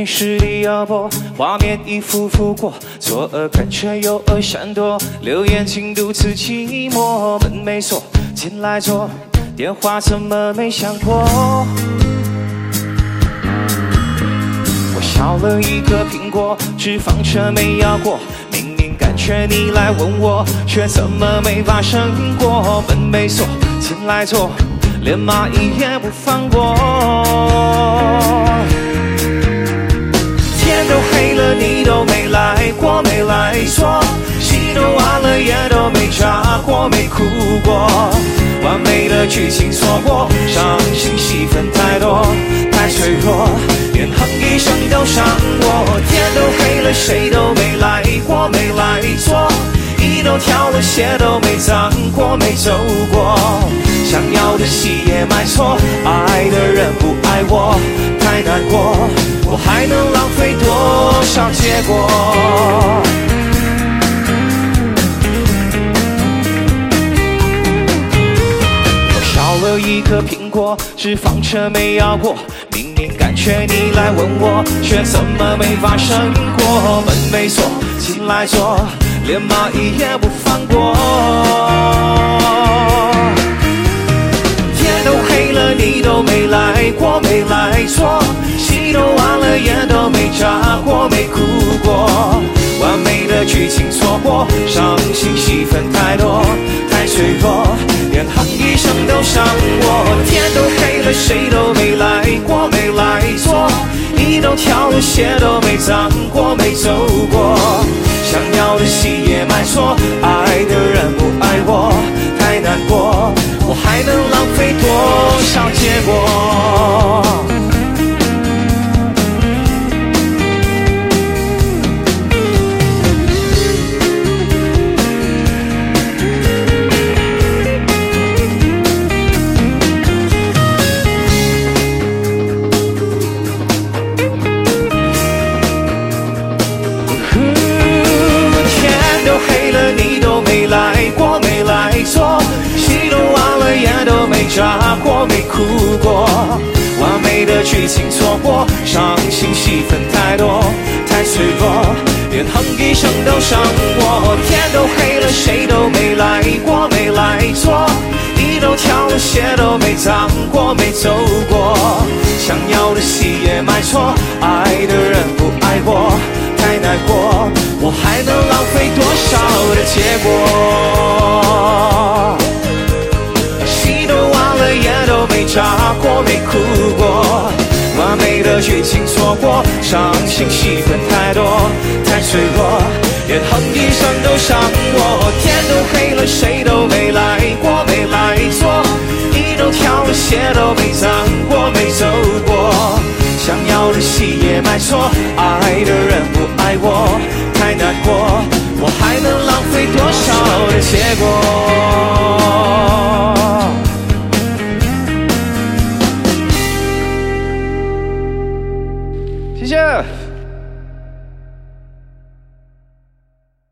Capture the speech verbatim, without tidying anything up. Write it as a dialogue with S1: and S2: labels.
S1: 电视里摇播，画面一幅幅过，左耳感觉右耳闪躲，留言竟如此寂寞。门没锁，进来坐，电话怎么没响过？我削了一颗苹果，脂肪却没咬过。明明感觉你来吻我，却怎么没发生过？门没锁，进来坐，连蚂蚁也不放过。天都黑了，你都没来过，没来坐。戏都完了，也都没炸过，没哭过。完美的剧情错过，伤心戏份太多，太脆弱，连哼一声都伤我。天都黑了，谁都没来过，没来坐。衣都挑了，鞋都没脏过，没走过。想要的戏也买错，爱的人不爱我，太难过。我还能浪费多少结果？我削了一颗苹果，脂肪却没咬过。明明感觉你来吻我，却怎么没发生过？门没锁，进来坐，连蚂蚁也不放过。天都黑了，你都没来过，没来坐。戏都完了，也都没炸过，没哭过。完美的剧情错过，伤心戏份太多，太脆弱，连哼一声都伤我。天都黑了，谁都没来过，没来坐。衣都挑了，鞋都没脏过，没走过。想要的戏也买错，爱的人不爱我，太难过。我还能浪费多少结果？炸过没哭过，完美的剧情错过，伤心戏份太多，太脆弱，连哼一声都伤我。天都黑了，谁都没来过，没来坐。衣都挑了，鞋都没脏过，没走过。想要的戏也买错，爱的人不爱我，太难过。我还能浪费多少的结果？也都没炸过，没哭过。完美的剧情错过，伤心戏份太多，太脆弱，连哼一声都伤我。天都黑了，谁都没来过，没来坐。衣都挑了，鞋都没脏过，没走过。想要的戏也买错，爱的人不爱我，太难过。我还能浪费多少的结果？